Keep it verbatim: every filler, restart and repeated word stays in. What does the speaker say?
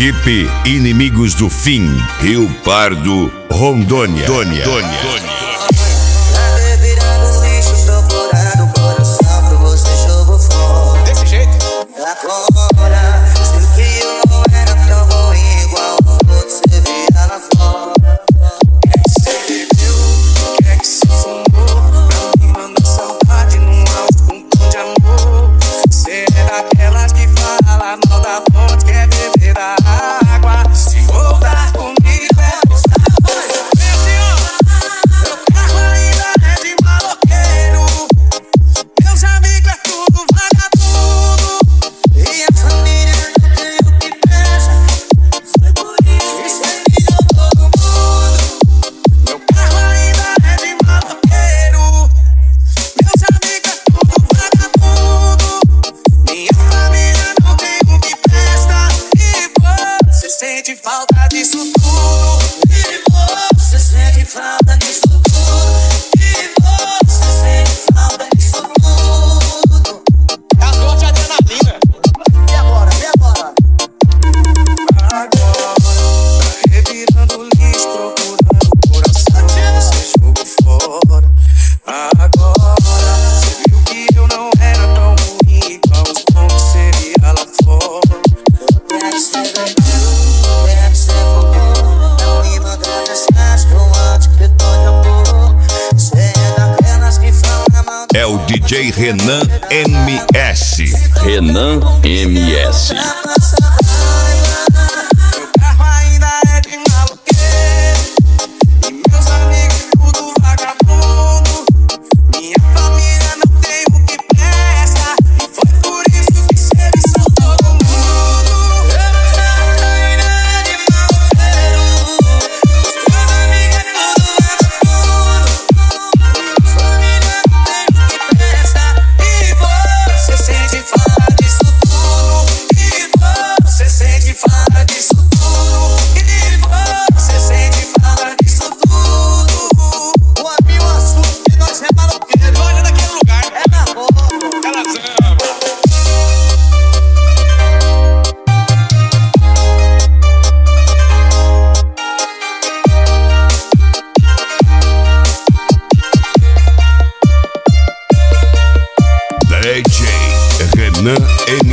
Equipe Inimigos do Fim, Rio Pardo, Rondônia. Rondônia. Rondônia. Desse jeito. Agora, sei que eu não era tão ruim igual você via lá fora. O que é que você bebeu? O que é que você fumou? Pra me mandar saudade num áudio com um tom de amor. Você é daquelas que fala mal da fonte, quer beber da água. Se voltar comigo é gostar. Meu carro ainda é de maloqueiro. Meus amigos é tudo vagabundo. E a família não tem o que pensa. Foi por isso que você virou todo mundo. Meu carro ainda é de maloqueiro. Meus amigos é tudo vagabundo. Minha família não tem o que presta. E você sente falta disso tudo. E você sente falta disso tudo. E você sente falta disso tudo. É a dor de adrenalina. E agora, e agora? Agora tá revirando lixo, procurando o coração que você jogou fora. Agora você viu que eu não era tão ruim igual os bons que seria lá fora. O que é que você bebeu? O que é que você fumou? Não me mandou mensagem com um áudio que tô de amor. Você é daquelas que fala mal. É o D J Renan M S. Renan M S. Pra passar raiva. Meu carro ainda é de maloqueiro. E meus amigos tudo vagabundo. Minha família não tem o que presta. E foi por isso que cê me soltou do mundo. Meu carro ainda é de maloqueiro. Meus amigos é tudo vagabundo. Minha família não tem o que presta. E você sente falta disso tudo. E você sente falta disso tudo. E você sente falta disso tudo. O amigo assunto que nós é maloqueiro. Olha naquele lugar. É na rua. Ela zamba. D J Renan M